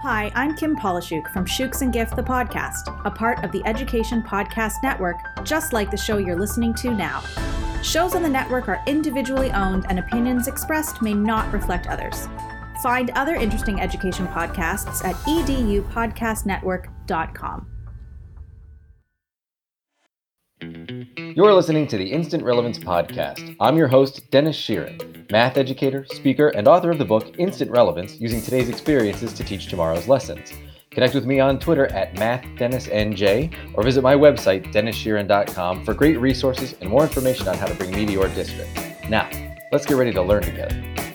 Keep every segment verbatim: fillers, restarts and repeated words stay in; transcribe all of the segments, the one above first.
Hi, I'm Kim Polishuk from Shooks and Gift, the podcast, a part of the Education Podcast Network, just like the show you're listening to now. Shows on the network are individually owned and opinions expressed may not reflect others. Find other interesting education podcasts at e d u podcast network dot com. You're listening to the Instant Relevance Podcast. I'm your host, Dennis Sheeran, math educator, speaker, and author of the book Instant Relevance, using today's experiences to teach tomorrow's lessons. Connect with me on Twitter at MathDennisNJ or visit my website, dennis sheeran dot com, for great resources and more information on how to bring me to your district. Now, let's get ready to learn together.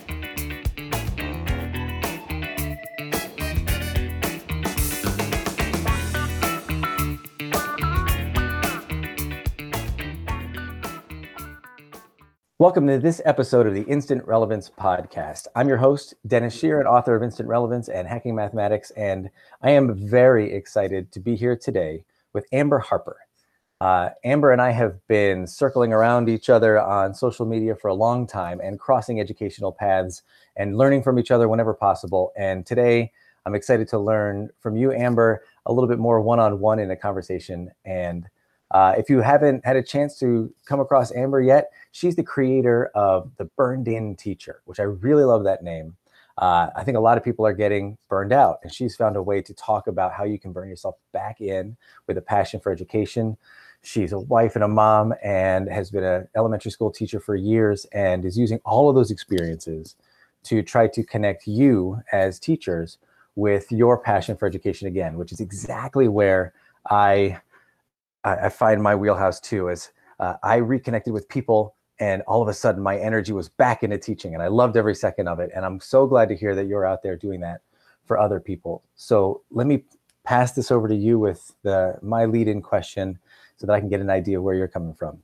Welcome to this episode of the Instant Relevance Podcast. I'm your host, Dennis Sheeran, author of Instant Relevance and Hacking Mathematics, and I am very excited to be here today with Amber Harper. Uh, Amber and I have been circling around each other on social media for a long time and crossing educational paths and learning from each other whenever possible. And today, I'm excited to learn from you, Amber, a little bit more one-on-one in a conversation. And Uh, if you haven't had a chance to come across Amber yet, she's the creator of The Burned In Teacher, which I really love that name. Uh, I think a lot of people are getting burned out, and she's found a way to talk about how you can burn yourself back in with a passion for education. She's a wife and a mom and has been an elementary school teacher for years and is using all of those experiences to try to connect you as teachers with your passion for education again, which is exactly where I... I find my wheelhouse too, as uh, I reconnected with people and all of a sudden my energy was back into teaching and I loved every second of it. And I'm so glad to hear that you're out there doing that for other people. So let me pass this over to you with the my lead-in question so that I can get an idea where you're coming from.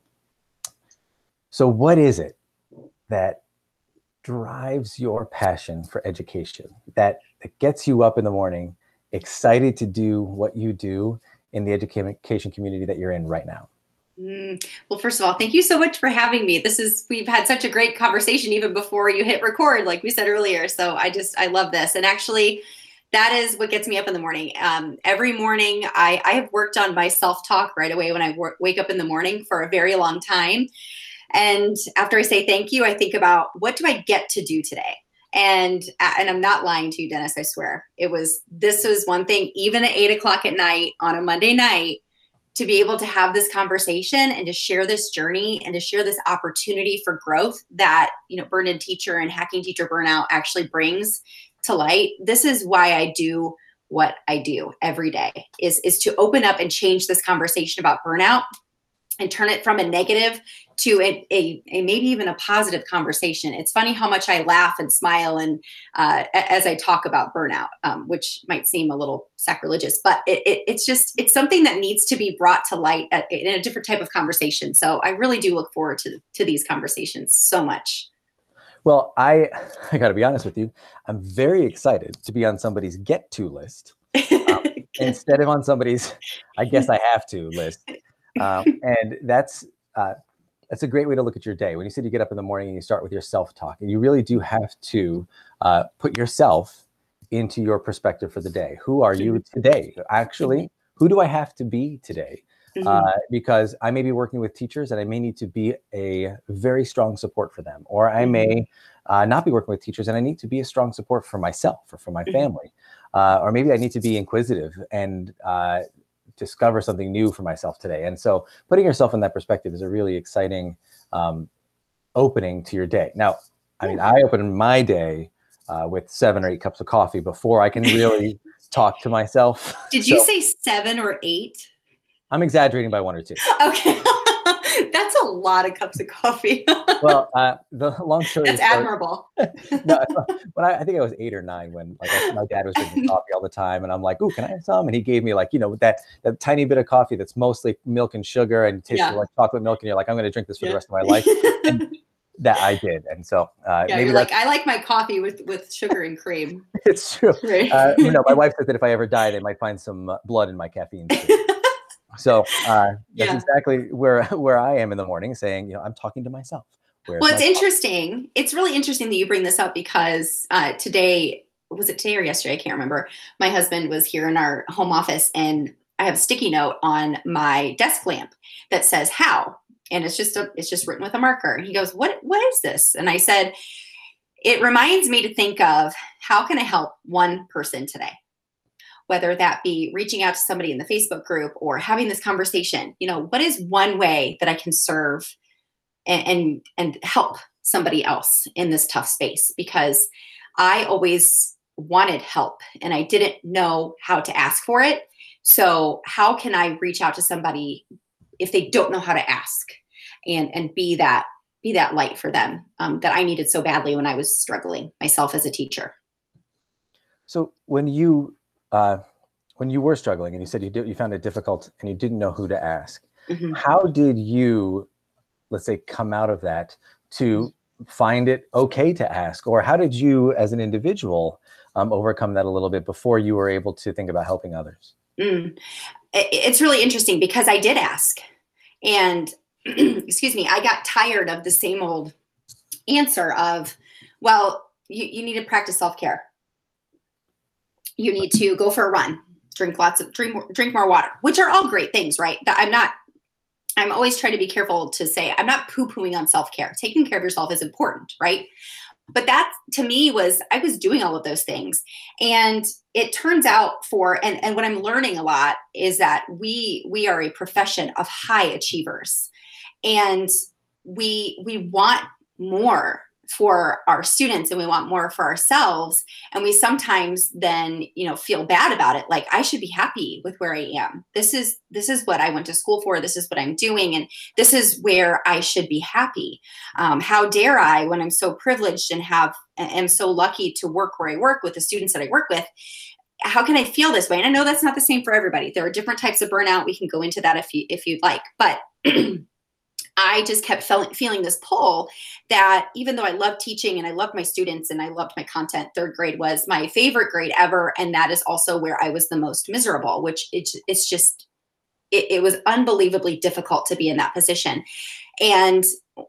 So what is it that drives your passion for education, that, that gets you up in the morning, excited to do what you do in the education community that you're in right now? Mm. Well, first of all, thank you so much for having me. This is, we've had such a great conversation even before you hit record, like we said earlier. So I just, I love this. And actually, that is what gets me up in the morning. Um, every morning, I, I have worked on my self-talk right away when I work, wake up in the morning for a very long time. And after I say thank you, I think about, what do I get to do today? And and I'm not lying to you, Dennis, I swear. It was, this was one thing, even at eight o'clock at night on a Monday night, to be able to have this conversation and to share this journey and to share this opportunity for growth that, you know, Burned In Teacher and Hacking Teacher Burnout actually brings to light. This is why I do what I do every day, is, is to open up and change this conversation about burnout and turn it from a negative to a, a, a maybe even a positive conversation. It's funny how much I laugh and smile and uh, as I talk about burnout, um, which might seem a little sacrilegious, but it, it, it's just, it's something that needs to be brought to light at, in a different type of conversation. So I really do look forward to, to these conversations so much. Well, I, I gotta be honest with you, I'm very excited to be on somebody's get to list um, instead of on somebody's, I guess I have to list. Um, and that's, uh, That's a great way to look at your day. When you said you get up in the morning and you start with your self-talk, and you really do have to uh, put yourself into your perspective for the day. Who are you today? Actually, who do I have to be today? Mm-hmm. Uh, because I may be working with teachers and I may need to be a very strong support for them. Or I may uh, not be working with teachers and I need to be a strong support for myself or for my family. Uh, or maybe I need to be inquisitive and uh, discover something new for myself today. And so putting yourself in that perspective is a really exciting um, opening to your day. Now, I mean, I open my day uh, with seven or eight cups of coffee before I can really talk to myself. Did you so, say seven or eight? I'm exaggerating by one or two. Okay. That's a lot of cups of coffee. Well, uh, the long story That's short, admirable. no, when I, I think I was eight or nine when like I, my dad was drinking coffee all the time, and I'm like, "Ooh, can I have some?" And he gave me like, you know, that that tiny bit of coffee that's mostly milk and sugar and tastes yeah. like chocolate milk, and you're like, "I'm going to drink this for yeah. the rest of my life." And that I did, and so uh, yeah, maybe you're like, I like my coffee with with sugar and cream. It's true. Right. Uh, you know, my wife said that if I ever die, they might find some uh, blood in my caffeine. So uh, that's yeah. exactly where where I am in the morning, saying, you know, I'm talking to myself. Where's well, it's interesting. It's really interesting that you bring this up because uh, today was it today or yesterday? I can't remember. My husband was here in our home office, and I have a sticky note on my desk lamp that says how, and it's just a, it's just written with a marker. And he goes, what, what is this? And I said, it reminds me to think of how can I help one person today? Whether that be reaching out to somebody in the Facebook group or having this conversation, you know, what is one way that I can serve and, and, and help somebody else in this tough space? Because I always wanted help and I didn't know how to ask for it. So how can I reach out to somebody if they don't know how to ask, and, and be that, be that light for them um, that I needed so badly when I was struggling myself as a teacher. So when you, uh, when you were struggling and you said you did, you found it difficult and you didn't know who to ask, mm-hmm. how did you, let's say, come out of that to find it okay to ask? Or how did you as an individual um, overcome that a little bit before you were able to think about helping others? Mm. It's really interesting because I did ask, and excuse me, I got tired of the same old answer of, well, you, you need to practice self-care. You need to go for a run, drink lots of, drink, drink more water, which are all great things, right? That I'm not, I'm always trying to be careful to say, I'm not poo-pooing on self-care. Taking care of yourself is important, right? But that to me was, I was doing all of those things. And it turns out for, and, and what I'm learning a lot is that we, we are a profession of high achievers, and we, we want more for our students and we want more for ourselves. And we sometimes then, you know, feel bad about it. Like, I should be happy with where I am. This is, this is what I went to school for. This is what I'm doing. And this is where I should be happy. Um, how dare I, when I'm so privileged and have, am so lucky to work where I work with the students that I work with, how can I feel this way? And I know that's not the same for everybody. There are different types of burnout. We can go into that if you, if you'd like, but I just kept feeling, feeling this pull that even though I love teaching and I loved my students and I loved my content, third grade was my favorite grade ever. And that is also where I was the most miserable, which it's, it's just, it, it was unbelievably difficult to be in that position. And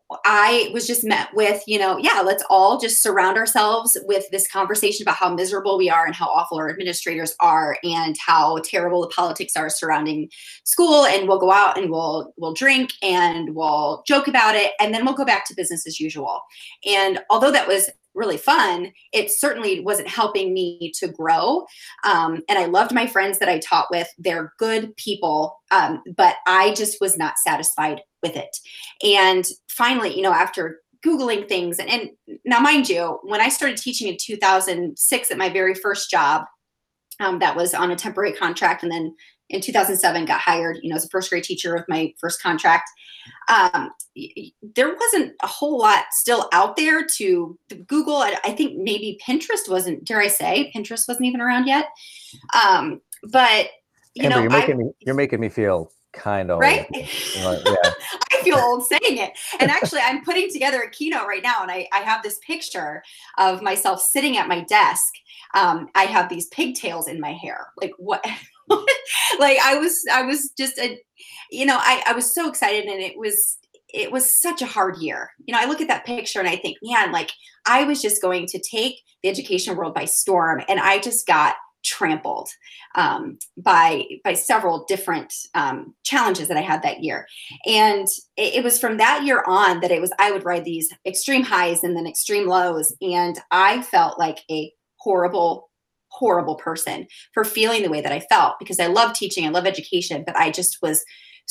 I was just met with, you know, yeah, let's all just surround ourselves with this conversation about how miserable we are and how awful our administrators are and how terrible the politics are surrounding school. And we'll go out and we'll, we'll drink and we'll joke about it. And then we'll go back to business as usual. And although that was really fun, it certainly wasn't helping me to grow. Um, and I loved my friends that I taught with. They're good people. Um, but I just was not satisfied with it. And finally, you know, after Googling things, and, and now mind you, when I started teaching in two thousand six at my very first job, um, that was on a temporary contract. And then in two thousand seven got hired, you know, as a first grade teacher with my first contract. Um, there wasn't a whole lot still out there to Google. I, I think maybe Pinterest wasn't, dare I say, Pinterest wasn't even around yet. Um, but you Amber, know, you're making I, me, you're making me feel kind of right. Like, yeah. I feel old saying it. And actually I'm putting together a keynote right now. And I, I have this picture of myself sitting at my desk. Um, I have these pigtails in my hair. Like what, like I was, I was just a, you know, I, I was so excited, and it was, it was such a hard year. You know, I look at that picture and I think, man, like I was just going to take the education world by storm. And I just got trampled um, by by several different um, challenges that I had that year. And it, it was from that year on that it was, I would ride these extreme highs and then extreme lows. And I felt like a horrible, horrible person for feeling the way that I felt, because I love teaching, I love education, but I just was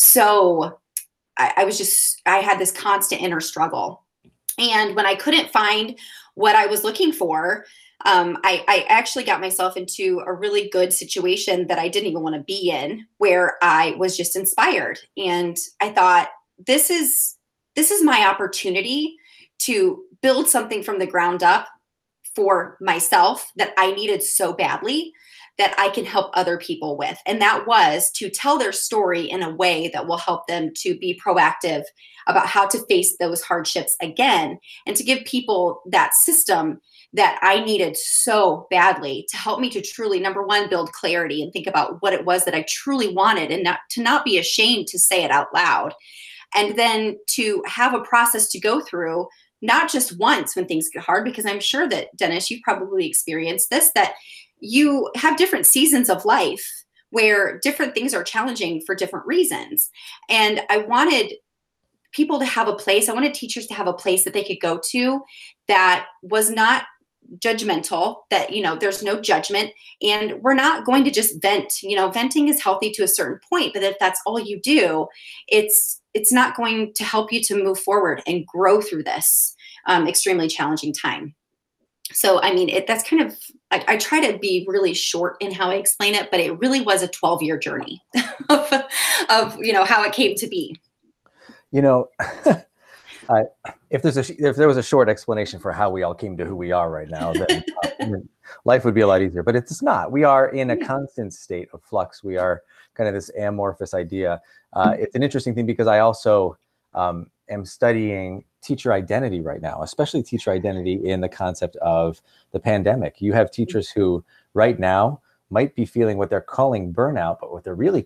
so, I, I was just, I had this constant inner struggle. And when I couldn't find what I was looking for, Um, I, I actually got myself into a really good situation that I didn't even want to be in, where I was just inspired. And I thought, this is, this is my opportunity to build something from the ground up for myself that I needed so badly, that I can help other people with. And that was to tell their story in a way that will help them to be proactive about how to face those hardships again, and to give people that system that I needed so badly to help me to truly, number one, build clarity and think about what it was that I truly wanted, and not to not be ashamed to say it out loud. And then to have a process to go through not just once when things get hard, because I'm sure that, Dennis, you've probably experienced this, that you have different seasons of life where different things are challenging for different reasons. And I wanted people to have a place, I wanted teachers to have a place that they could go to that was not judgmental, that, you know, there's no judgment, and we're not going to just vent. You know, venting is healthy to a certain point, but if that's all you do, it's it's not going to help you to move forward and grow through this um, extremely challenging time. So, I mean, it, that's kind of, I, I try to be really short in how I explain it, but it really was a twelve year journey of, of, you know, how it came to be. You know, uh, if there's a, if there was a short explanation for how we all came to who we are right now, then uh, life would be a lot easier, but it's not. We are in a constant state of flux. We are kind of this amorphous idea. Uh, it's an interesting thing because I also um, am studying teacher identity right now, especially teacher identity in the concept of the pandemic. You have teachers who right now might be feeling what they're calling burnout, but what they're really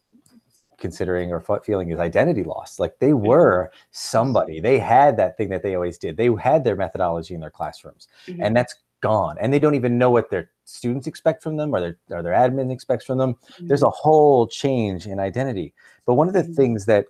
considering or feeling is identity loss. Like they were somebody, they had that thing that they always did. They had their methodology in their classrooms, mm-hmm. and that's gone. And they don't even know what their students expect from them or their, or their admin expects from them. Mm-hmm. There's a whole change in identity. But one of the mm-hmm. things that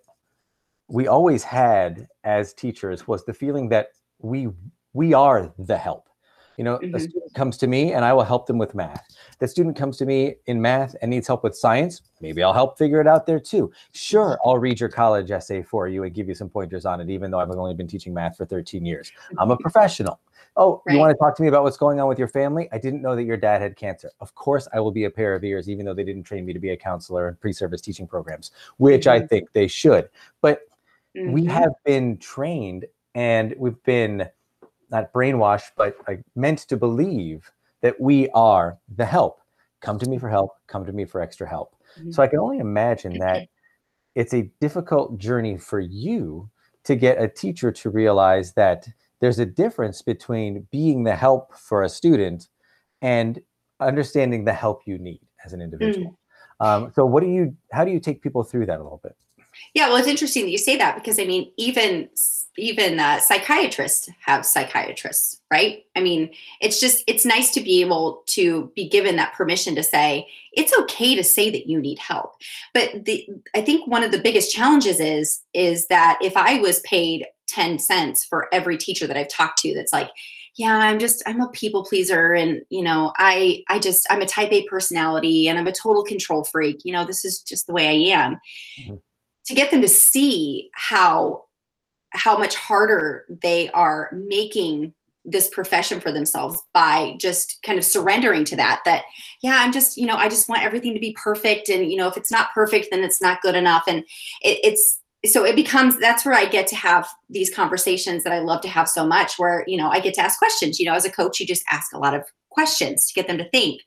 we always had as teachers was the feeling that we we are the help. You know, mm-hmm. a student comes to me and I will help them with math. The student comes to me in math and needs help with science. Maybe I'll help figure it out there too. Sure, I'll read your college essay for you and give you some pointers on it, even though I've only been teaching math for thirteen years. I'm a professional. Oh, right. You want to talk to me about what's going on with your family? I didn't know that your dad had cancer. Of course, I will be a pair of ears, even though they didn't train me to be a counselor in pre-service teaching programs, which mm-hmm. I think they should. But mm-hmm. we have been trained and we've been not brainwashed, but like, meant to believe that we are the help. Come to me for help. Come to me for extra help. Mm-hmm. So I can only imagine that it's a difficult journey for you to get a teacher to realize that there's a difference between being the help for a student and understanding the help you need as an individual. Mm. Um, so what do you, how do you take people through that a little bit? Yeah, well, it's interesting that you say that because, I mean, even even uh, psychiatrists have psychiatrists, right? I mean, it's just, it's nice to be able to be given that permission to say, it's okay to say that you need help. But the, I think one of the biggest challenges is, is that if I was paid ten cents for every teacher that I've talked to, that's like, yeah, I'm just, I'm a people pleaser. And, you know, I, I just, I'm a type A personality and I'm a total control freak. You know, this is just the way I am. Mm-hmm. To get them to see how, how much harder they are making this profession for themselves by just kind of surrendering to that, that, yeah, I'm just, you know, I just want everything to be perfect. And, you know, if it's not perfect, then it's not good enough. And it, it's, so it becomes, that's where I get to have these conversations that I love to have so much, where, you know, I get to ask questions. You know, as a coach, you just ask a lot of questions to get them to think.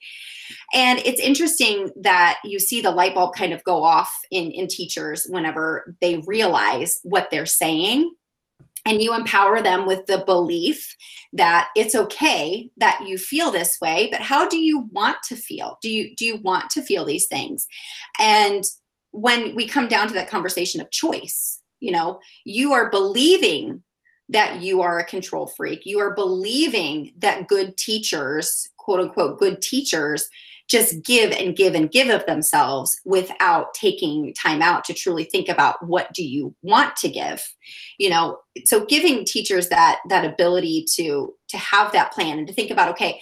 And it's interesting that you see the light bulb kind of go off in, in teachers whenever they realize what they're saying, and you empower them with the belief that it's okay that you feel this way, but how do you want to feel? Do you, do you want to feel these things? And when we come down to that conversation of choice, you know, you are believing that you are a control freak. You are believing that good teachers, quote unquote, good teachers, just give and give and give of themselves without taking time out to truly think about what do you want to give, you know? So giving teachers that, that ability to, to have that plan and to think about, okay,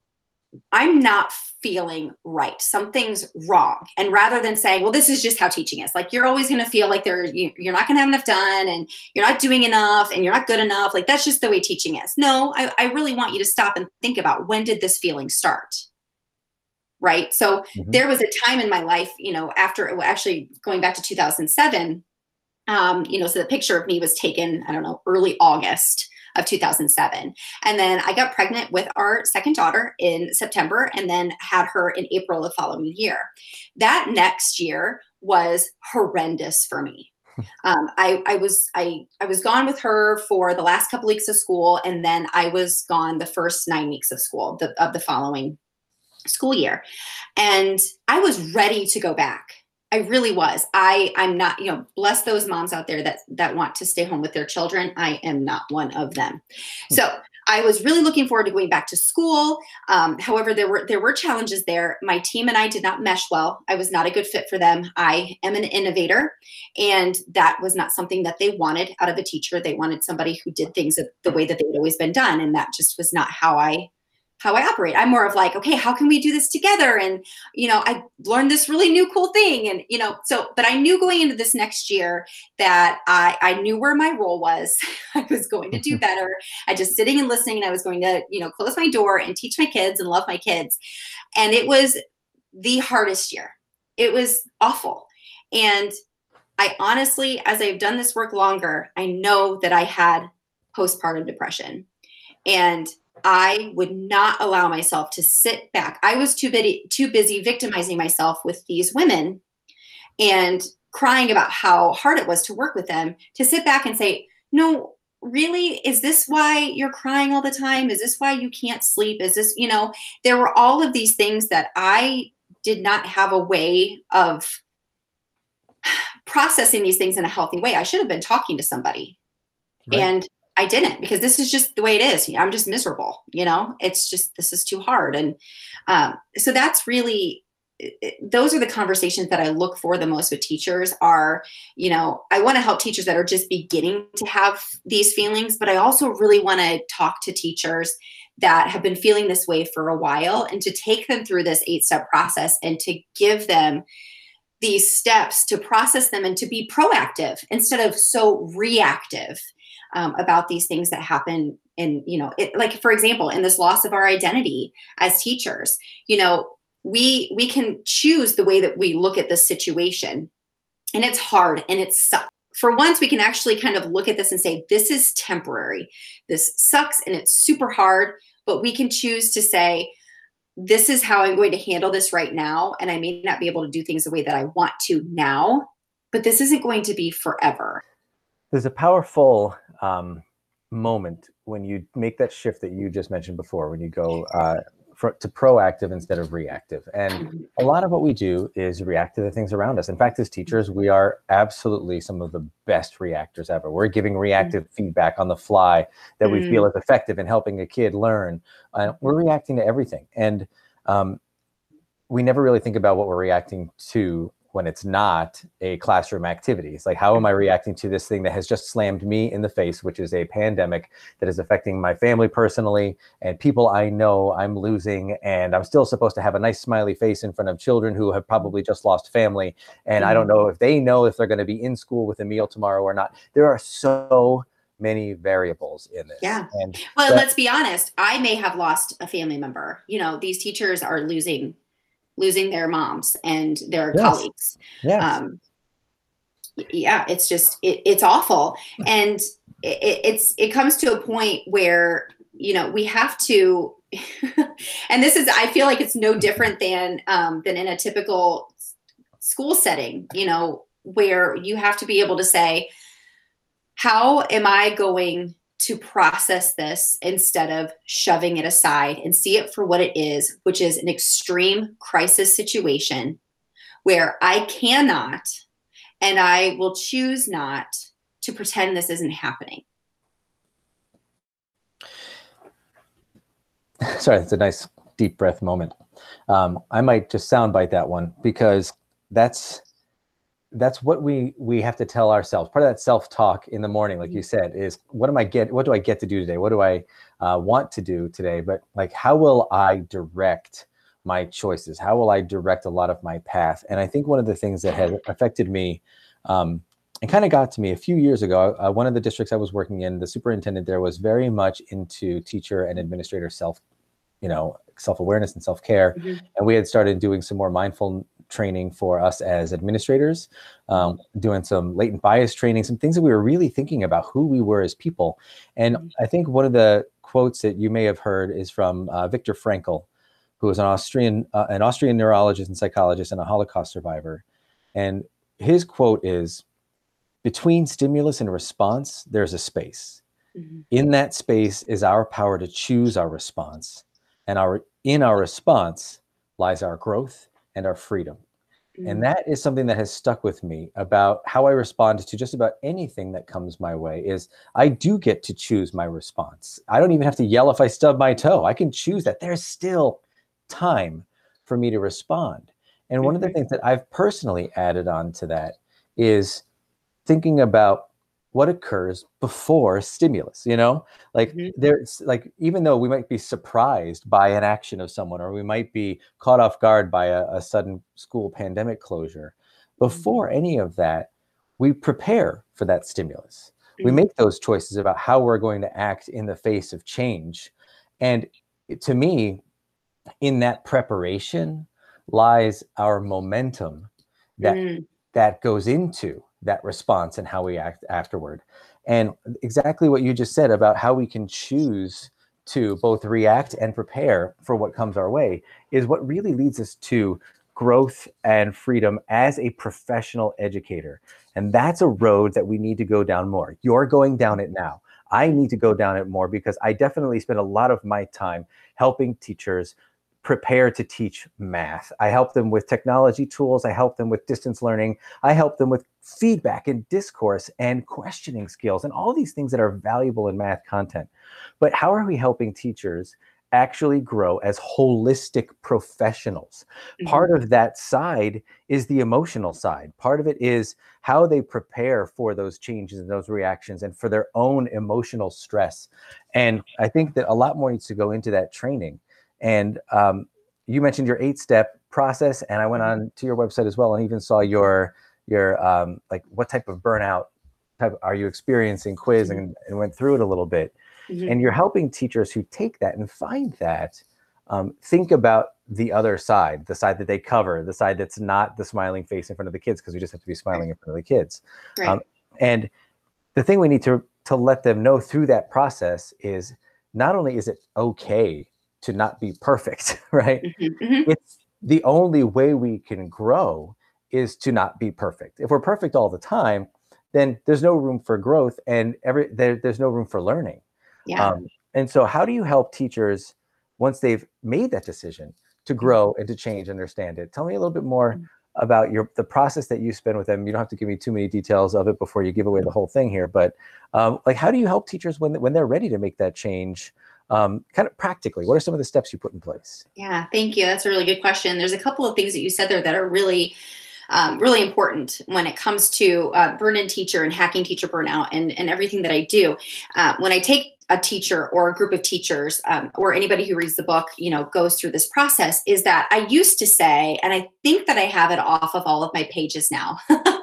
I'm not feeling right. Something's wrong. And rather than saying, well, this is just how teaching is, like, you're always going to feel like there, you, you're not going to have enough done and you're not doing enough and you're not good enough. Like, that's just the way teaching is. No, I, I really want you to stop and think about, when did this feeling start? Right. So mm-hmm. there was a time in my life, you know, after actually going back to two thousand seven, um, you know, so the picture of me was taken, I don't know, early August of two thousand seven. And then I got pregnant with our second daughter in September and then had her in April of the following year. That next year was horrendous for me. Um, I, I was I, I was gone with her for the last couple weeks of school, and then I was gone the first nine weeks of school the, of the following school year. And I was ready to go back. I really was. I, I'm not, you know, bless those moms out there that, that want to stay home with their children. I am not one of them. So I was really looking forward to going back to school. Um, however, there were, there were challenges there. My team and I did not mesh well. I was not a good fit for them. I am an innovator, and that was not something that they wanted out of a teacher. They wanted somebody who did things the way that they'd always been done. And that just was not how I how I operate. I'm more of like, okay, how can we do this together? And, you know, I learned this really new cool thing. And, you know, so, but I knew going into this next year that I, I knew where my role was. I was going to do better. I just sitting and listening, and I was going to, you know, close my door and teach my kids and love my kids. And it was the hardest year. It was awful. And I honestly, as I've done this work longer, I know that I had postpartum depression, and I would not allow myself to sit back. I was too busy, too busy victimizing myself with these women and crying about how hard it was to work with them, to sit back and say, no, really, is this why you're crying all the time? Is this why you can't sleep? Is this, you know, there were all of these things that I did not have a way of processing these things in a healthy way. I should have been talking to somebody. Right. And I didn't, because this is just the way it is. I'm just miserable. You know, it's just, this is too hard. And um, so that's really, those are the conversations that I look for the most with teachers are, you know, I want to help teachers that are just beginning to have these feelings, but I also really want to talk to teachers that have been feeling this way for a while, and to take them through this eight step process and to give them these steps to process them and to be proactive instead of so reactive. Um, about these things that happen in, you know, it, like, for example, in this loss of our identity as teachers, you know, we, we can choose the way that we look at this situation, and it's hard and it sucks. For once, we can actually kind of look at this and say, this is temporary. This sucks and it's super hard, but we can choose to say, this is how I'm going to handle this right now. And I may not be able to do things the way that I want to now, but this isn't going to be forever. There's a powerful um, moment when you make that shift that you just mentioned before, when you go uh, for, to proactive instead of reactive. And a lot of what we do is react to the things around us. In fact, as teachers, we are absolutely some of the best reactors ever. We're giving reactive mm-hmm. feedback on the fly that mm-hmm. we feel is effective in helping a kid learn. Uh, we're reacting to everything. And um, we never really think about what we're reacting to when it's not a classroom activity. It's like, how am I reacting to this thing that has just slammed me in the face, which is a pandemic that is affecting my family personally and people I know I'm losing, and I'm still supposed to have a nice smiley face in front of children who have probably just lost family. And mm-hmm. I don't know if they know if they're going to be in school with a meal tomorrow or not. There are so many variables in this. Yeah. And well, that, let's be honest. I may have lost a family member. You know, these teachers are losing losing their moms and their yes. colleagues. Yes. Um, yeah, it's just, it, it's awful. And it, it's, it comes to a point where, you know, we have to, and this is, I feel like it's no different than, um, than in a typical school setting, you know, where you have to be able to say, how am I going to process this instead of shoving it aside and see it for what it is, which is an extreme crisis situation where I cannot, and I will choose not to pretend this isn't happening. Sorry, it's a nice deep breath moment. Um, I might just soundbite that one, because that's that's what we we have to tell ourselves. Part of that self-talk in the morning, like you said, is what am I get? What do I get to do today? What do I uh, want to do today? But like, how will I direct my choices? How will I direct a lot of my path? And I think one of the things that has affected me um, and kind of got to me a few years ago, uh, one of the districts I was working in, the superintendent there was very much into teacher and administrator self, you know, self-awareness and self-care. Mm-hmm. And we had started doing some more mindful training for us as administrators, um, doing some latent bias training, some things that we were really thinking about who we were as people. And mm-hmm. I think one of the quotes that you may have heard is from uh, Viktor Frankl, who was an Austrian, uh, an Austrian neurologist and psychologist and a Holocaust survivor. And his quote is, between stimulus and response, there's a space. Mm-hmm. In that space is our power to choose our response. And our in our response lies our growth and our freedom. Mm-hmm. And that is something that has stuck with me about how I respond to just about anything that comes my way. Is I do get to choose my response. I don't even have to yell if I stub my toe. I can choose that. There's still time for me to respond. And mm-hmm. one of the things that I've personally added on to that is thinking about what occurs before stimulus, you know, like mm-hmm. there's like, even though we might be surprised by an action of someone, or we might be caught off guard by a, a sudden school pandemic closure, before mm-hmm. any of that, we prepare for that stimulus. Mm-hmm. We make those choices about how we're going to act in the face of change. And to me, in that preparation lies our momentum that mm. that goes into that response and how we act afterward. And exactly what you just said about how we can choose to both react and prepare for what comes our way is what really leads us to growth and freedom as a professional educator. And that's a road that we need to go down more. You're going down it now. I need to go down it more because I definitely spend a lot of my time helping teachers prepare to teach math. I help them with technology tools. I help them with distance learning. I help them with feedback and discourse and questioning skills and all these things that are valuable in math content. But how are we helping teachers actually grow as holistic professionals? Mm-hmm. Part of that side is the emotional side. Part of it is how they prepare for those changes and those reactions and for their own emotional stress. And I think that a lot more needs to go into that training. And um, you mentioned your eight-step process, and I went on to your website as well and even saw your your um, like what type of burnout type are you experiencing quiz and, and went through it a little bit. Mm-hmm. And you're helping teachers who take that and find that um, think about the other side, the side that they cover, the side that's not the smiling face in front of the kids, because we just have to be smiling in front of the kids. Right. Um, and the thing we need to to let them know through that process is not only is it okay to not be perfect, right? Mm-hmm, mm-hmm. It's the only way we can grow is to not be perfect. If we're perfect all the time, then there's no room for growth and every there, there's no room for learning. Yeah. Um, and so how do you help teachers once they've made that decision to grow and to change, understand it? Tell me a little bit more mm-hmm. about your the process that you spend with them. You don't have to give me too many details of it before you give away the whole thing here, but um, like how do you help teachers when when they're ready to make that change? Um, kind of practically, what are some of the steps you put in place? Yeah, thank you. That's a really good question. There's a couple of things that you said there that are really, um, really important when it comes to uh, burn-in teacher and hacking teacher burnout and, and everything that I do. Uh, when I take a teacher or a group of teachers um, or anybody who reads the book, you know, goes through this process, is that I used to say, and I think that I have it off of all of my pages now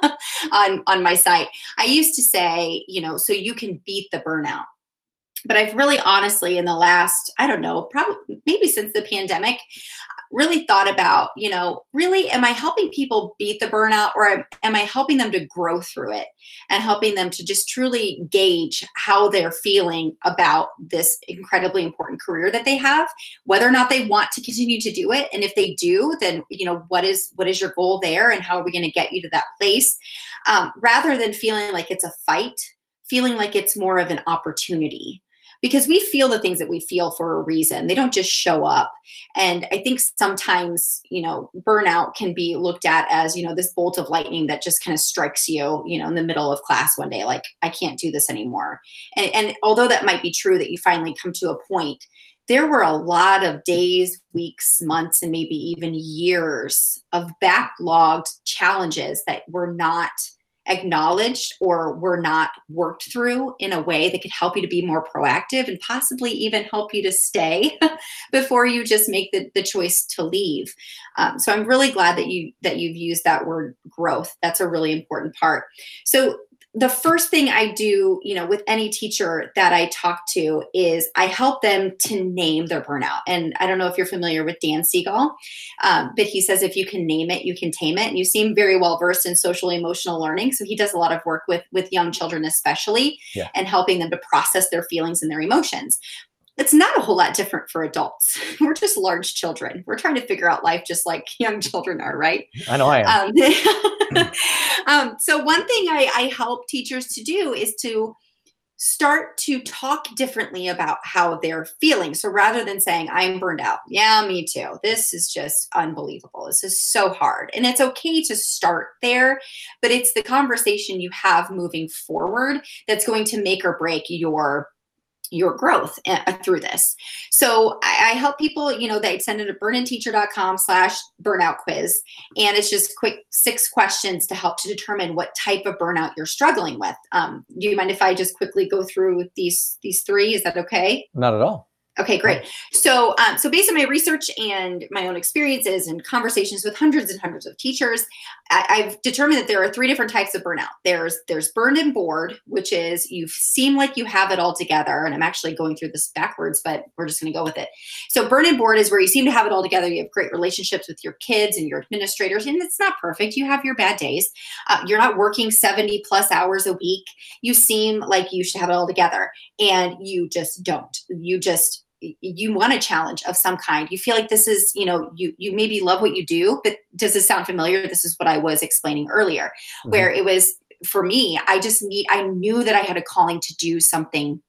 on, on my site. I used to say, you know, so you can beat the burnout. But I've really honestly in the last, I don't know, probably maybe since the pandemic, really thought about, you know, really, am I helping people beat the burnout or am, am I helping them to grow through it and helping them to just truly gauge how they're feeling about this incredibly important career that they have, whether or not they want to continue to do it. And if they do, then, you know, what is, what is your goal there and how are we going to get you to that place? Um, rather than feeling like it's a fight, feeling like it's more of an opportunity. Because we feel the things that we feel for a reason. They don't just show up. And I think sometimes, you know, burnout can be looked at as, you know, this bolt of lightning that just kind of strikes you, you know, in the middle of class one day, like, I can't do this anymore. And, and although that might be true that you finally come to a point, there were a lot of days, weeks, months, and maybe even years of backlogged challenges that were not acknowledged or were not worked through in a way that could help you to be more proactive and possibly even help you to stay before you just make the, the choice to leave. Um, so I'm really glad that you that you've used that word growth. That's a really important part. So the first thing I do, you know, with any teacher that I talk to is I help them to name their burnout. And I don't know if you're familiar with Dan Siegel, um, but he says, if you can name it, you can tame it. And you seem very well versed in social emotional learning. So he does a lot of work with, with young children, especially, yeah. and helping them to process their feelings and their emotions. It's not a whole lot different for adults. We're just large children. We're trying to figure out life just like young children are, right? I know I am. Um, um, so one thing I, I help teachers to do is to start to talk differently about how they're feeling. So rather than saying, I'm burned out. Yeah, me too. This is just unbelievable. This is so hard. And it's okay to start there, but it's the conversation you have moving forward that's going to make or break your your growth uh, through this. So I, I help people, you know, they send it to burninteacher.com slash burnout quiz. And it's just quick six questions to help to determine what type of burnout you're struggling with. Um, do you mind if I just quickly go through these, these three? Is that okay? Not at all. Okay, great. So, um, so based on my research and my own experiences and conversations with hundreds and hundreds of teachers, I, I've determined that there are three different types of burnout. There's there's burned and bored, which is you seem like you have it all together. And I'm actually going through this backwards, but we're just going to go with it. So, burned and bored is where you seem to have it all together. You have great relationships with your kids and your administrators, and it's not perfect. You have your bad days. Uh, you're not working seventy plus hours a week. You seem like you should have it all together, and you just don't. You just you want a challenge of some kind. You feel like this is, you know, you you maybe love what you do, but does this sound familiar? This is what I was explaining earlier, mm-hmm. where it was for me, I just need, I knew that I had a calling to do something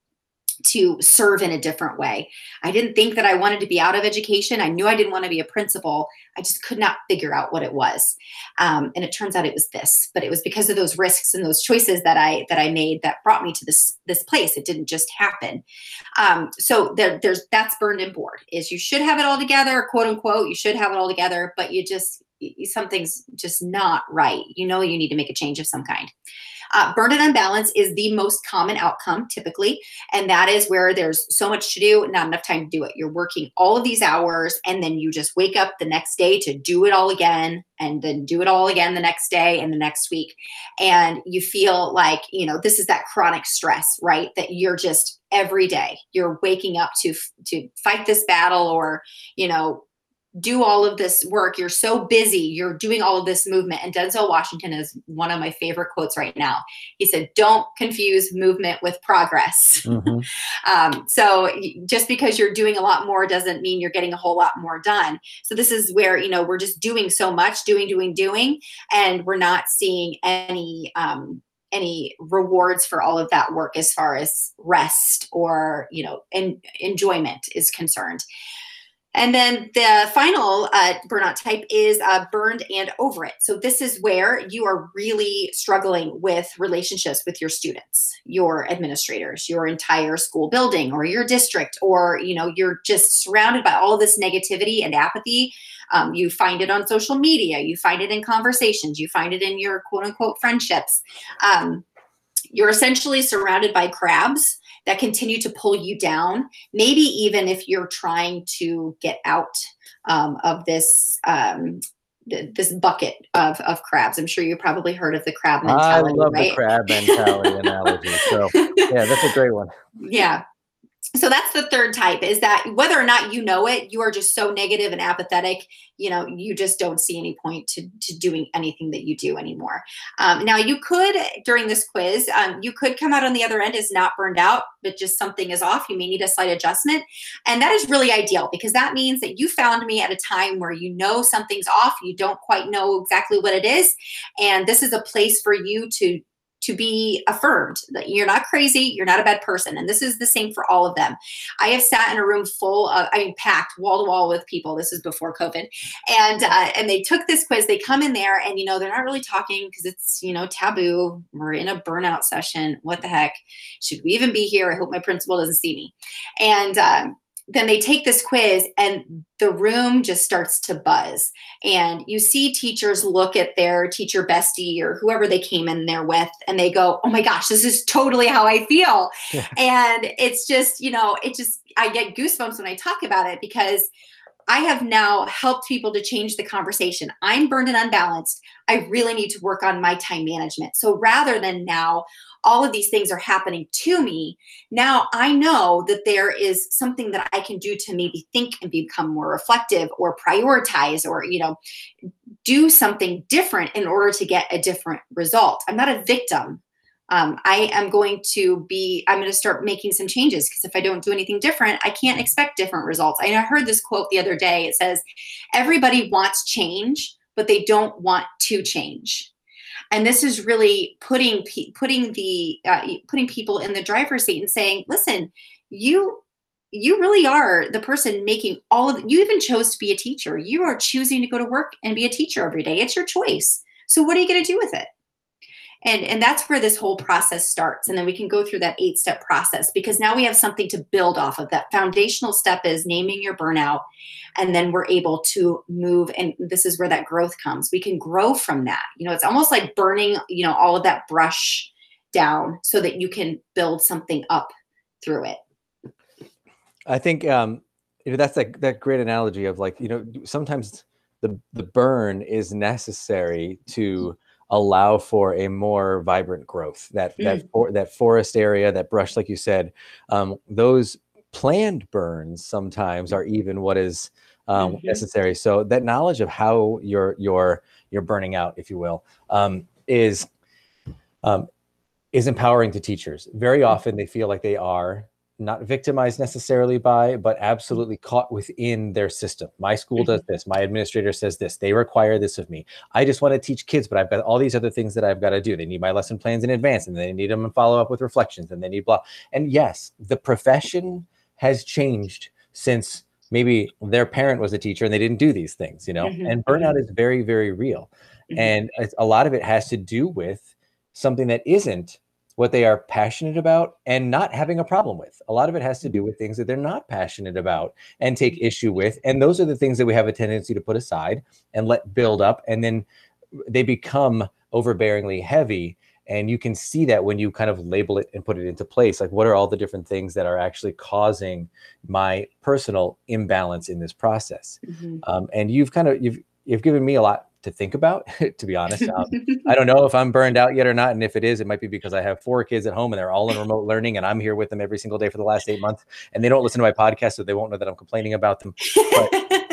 to serve in a different way. I didn't think that I wanted to be out of education. I knew I didn't want to be a principal. I just could not figure out what it was. Um, and it turns out it was this, but it was because of those risks and those choices that I, that I made that brought me to this, this place. It didn't just happen. Um, so there, there's, that's burned and bored is you should have it all together, quote unquote, you should have it all together, but you just, something's just not right. You know, you need to make a change of some kind. Uh, burned and unbalanced is the most common outcome typically. And that is where there's so much to do, not enough time to do it. You're working all of these hours and then you just wake up the next day to do it all again and then do it all again the next day and the next week. And you feel like, you know, this is that chronic stress, right? That you're just every day you're waking up to, to fight this battle or, you know, do all of this work. You're so busy. You're doing all of this movement. And Denzel Washington is one of my favorite quotes right now. He said, don't confuse movement with progress. Mm-hmm. um, so just because you're doing a lot more doesn't mean you're getting a whole lot more done. So this is where, you know, we're just doing so much, doing, doing, doing, and we're not seeing any, um, any rewards for all of that work as far as rest or, you know, en- enjoyment is concerned. And then the final uh, burnout type is uh, burned and over it. So this is where you are really struggling with relationships with your students, your administrators, your entire school building or your district, or, you know, you're just surrounded by all this negativity and apathy. Um, you find it on social media. You find it in conversations. You find it in your quote unquote friendships. Um, you're essentially surrounded by crabs that continue to pull you down, maybe even if you're trying to get out um, of this um, th- this bucket of, of crabs. I'm sure you probably heard of the crab mentality, I love right? the crab mentality analogy. So yeah, that's a great one. Yeah. So that's the third type, is that whether or not you know it, you are just so negative and apathetic, you know, you just don't see any point to, to doing anything that you do anymore. Um, now you could, during this quiz, um, you could come out on the other end as not burned out, but just something is off. You may need a slight adjustment. And that is really ideal because that means that you found me at a time where you know something's off. You don't quite know exactly what it is. And this is a place for you to to be affirmed that you're not crazy, you're not a bad person. And this is the same for all of them. I have sat in a room full of, I mean, packed wall to wall with people. This is before COVID. And, uh, and they took this quiz, they come in there and, you know, they're not really talking because it's, you know, taboo. We're in a burnout session. What the heck? Should we even be here? I hope my principal doesn't see me. And, um, then they take this quiz and the room just starts to buzz. And you see teachers look at their teacher bestie or whoever they came in there with, and they go, oh my gosh, this is totally how I feel. Yeah. And it's just, you know, it just, I get goosebumps when I talk about it because I have now helped people to change the conversation. I'm burned and unbalanced. I really need to work on my time management. So rather than now, all of these things are happening to me, now I know that there is something that I can do to maybe think and become more reflective or prioritize or, you know, do something different in order to get a different result. I'm not a victim. Um, I am going to be, I'm going to start making some changes because if I don't do anything different, I can't expect different results. I heard this quote the other day. It says, everybody wants change, but they don't want to change. And this is really putting putting the uh, putting people in the driver's seat and saying, listen, you you really are the person making all of it. You even chose to be a teacher. You are choosing to go to work and be a teacher every day. It's your choice. So what are you going to do with it? And, and that's where this whole process starts. And then we can go through that eight step process, because now we have something to build off of. That foundational step is naming your burnout. And then we're able to move. And this is where that growth comes. We can grow from that. You know, it's almost like burning, you know, all of that brush down so that you can build something up through it. I think um, you know, that's like that great analogy of like, you know, sometimes the, the burn is necessary to allow for a more vibrant growth. That mm. that for, that forest area, that brush, like you said, um, those planned burns sometimes are even what is um, mm-hmm. necessary. So that knowledge of how you're you're you're burning out, if you will, um, is um, is empowering to teachers. Very often they feel like they are not victimized necessarily by, but absolutely caught within their system. My school does this. My administrator says this. They require this of me. I just want to teach kids, but I've got all these other things that I've got to do. They need my lesson plans in advance, and they need them to follow up with reflections, and they need blah. And yes, the profession has changed since maybe their parent was a teacher and they didn't do these things, you know, mm-hmm. and burnout is very, very real. Mm-hmm. And it's, a lot of it has to do with something that isn't what they are passionate about and not having a problem with. A lot of it has to do with things that they're not passionate about and take issue with. And those are the things that we have a tendency to put aside and let build up. And then they become overbearingly heavy. And you can see that when you kind of label it and put it into place. Like, what are all the different things that are actually causing my personal imbalance in this process? Mm-hmm. Um, and you've kind of, you've, you've given me a lot to think about, to be honest. Um, I don't know if I'm burned out yet or not. And if it is, it might be because I have four kids at home and they're all in remote learning and I'm here with them every single day for the last eight months and they don't listen to my podcast, so they won't know that I'm complaining about them. But,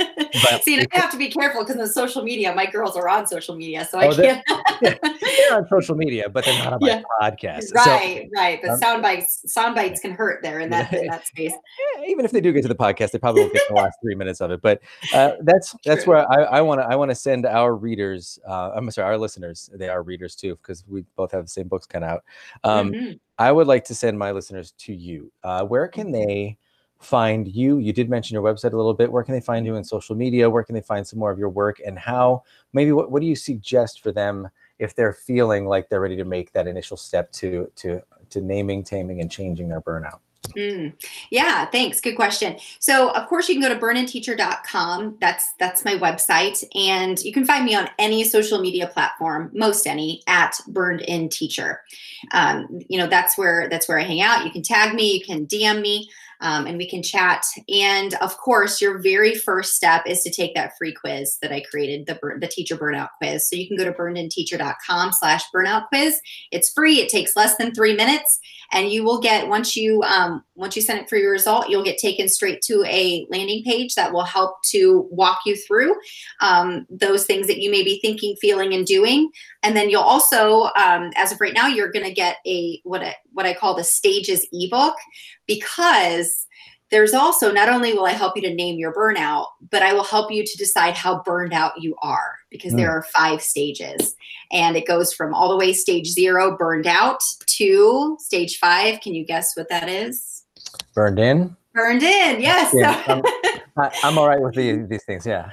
but See, and I have to be careful because on social media, my girls are on social media, so I oh, can't. They're, they're on social media, but they're not on yeah. my podcast. Right, so, right. But um, sound bites, sound bites can hurt there in that in that space. Yeah, even if they do get to the podcast, they probably won't get the last three minutes of it. But uh, that's that's True. where I want to I want to send our readers. Uh, I'm sorry, our listeners. They are readers too, because we both have the same books kind of out. Um, mm-hmm. I would like to send my listeners to you. Uh, where can they find you? You did mention your website a little bit. Where can they find you in social media? Where can they find some more of your work? And how, maybe what, what do you suggest for them if they're feeling like they're ready to make that initial step to, to, to naming, taming, and changing their burnout? Mm. Yeah, thanks. Good question. So of course you can go to burn in teacher dot com. That's, that's my website. And you can find me on any social media platform, most any, at Burned In Teacher. Um, you know, that's where, that's where I hang out. You can tag me, you can D M me. Um, and we can chat. And of course, your very first step is to take that free quiz that I created, the the teacher burnout quiz. So you can go to burned in teacher dot com slash burnout quiz. It's free. It takes less than three minutes. And you will get, once you um, once you send it for your result, you'll get taken straight to a landing page that will help to walk you through um, those things that you may be thinking, feeling, and doing. And then you'll also, um, as of right now, you're going to get a what I, what I call the Stages ebook, because there's also, not only will I help you to name your burnout, but I will help you to decide how burned out you are, because mm. there are five stages, and it goes from all the way stage zero, burned out, to stage five. Can you guess what that is? Burned in. Burned in. Yes. Yeah, I'm, I, I'm all right with the, these things. Yeah.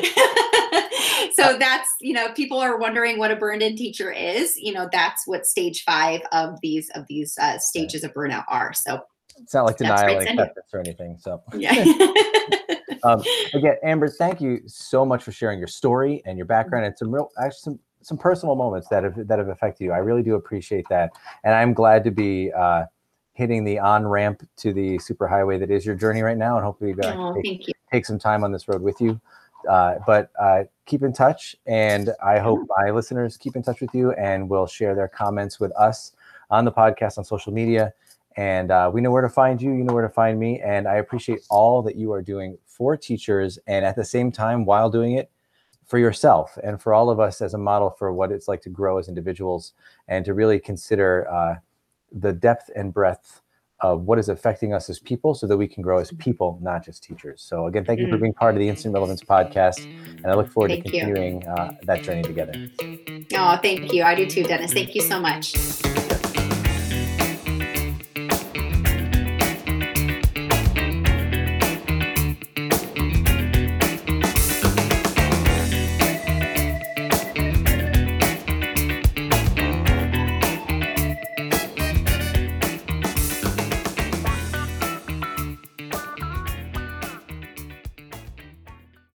So that's, you know, people are wondering what a burned in teacher is. You know, that's what stage five of these of these uh, stages of burnout are. So it's not like denial and acceptance or anything. So yeah. um, again, Amber, thank you so much for sharing your story and your background and some real, actually some some personal moments that have that have affected you. I really do appreciate that, and I'm glad to be uh, hitting the on ramp to the superhighway that is your journey right now, and hopefully uh, oh, take, thank you. take some time on this road with you. Uh, but uh, keep in touch, and I hope my listeners keep in touch with you and will share their comments with us on the podcast, on social media. And uh, we know where to find you. You know where to find me. And I appreciate all that you are doing for teachers, and at the same time, while doing it, for yourself and for all of us as a model for what it's like to grow as individuals, and to really consider uh, the depth and breadth of what is affecting us as people, so that we can grow as people, not just teachers. So again, thank you for being part of the Instant Relevance podcast. And I look forward thank to continuing uh, that journey together. Oh, thank you. I do too, Dennis. Thank you so much.